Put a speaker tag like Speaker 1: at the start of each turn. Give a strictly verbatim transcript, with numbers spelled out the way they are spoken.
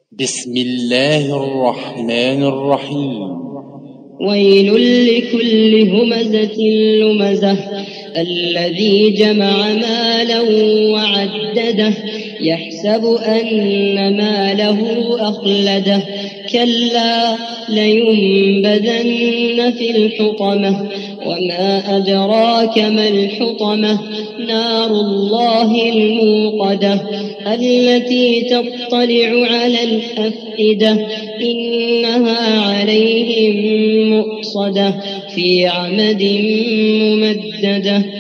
Speaker 1: بسم الله الرحمن الرحيم.
Speaker 2: ويل لكل همزة لمزة الذي جمع مالا وعدده يحسب أن ماله أخلده كلا لينبذن في الحطمة وما أدراك ما الحطمة نار الله الموقدة التي تطلع على الأفئدة إنها عليهم مؤصدة في عمد ممددة.